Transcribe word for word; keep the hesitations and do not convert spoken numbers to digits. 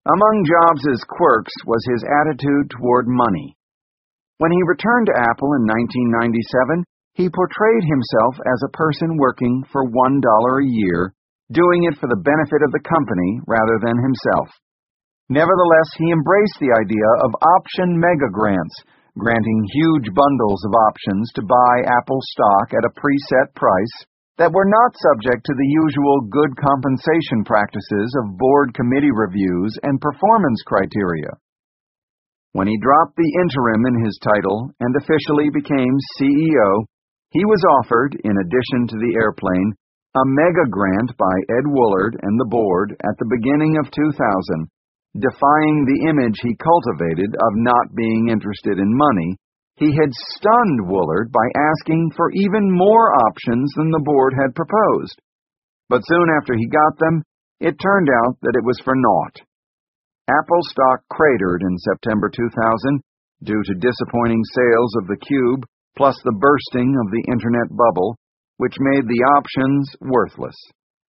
Among Jobs's quirks was his attitude toward money. When he returned to Apple in nineteen ninety-seven, he portrayed himself as a person working for one dollar a year, doing it for the benefit of the company rather than himself. Nevertheless, he embraced the idea of option mega grants, granting huge bundles of options to buy Apple stock at a preset price that were not subject to the usual good compensation practices of board committee reviews and performance criteria. When he dropped the interim in his title and officially became C E O, he was offered, in addition to the airplane, a mega grant by Ed Woolard and the board at the beginning of two thousand, defying the image he cultivated of not being interested in money. He had stunned Woolard by asking for even more options than the board had proposed. But soon after he got them, it turned out that it was for naught. Apple stock cratered in September two thousand due to disappointing sales of the Cube, plus the bursting of the Internet bubble, which made the options worthless.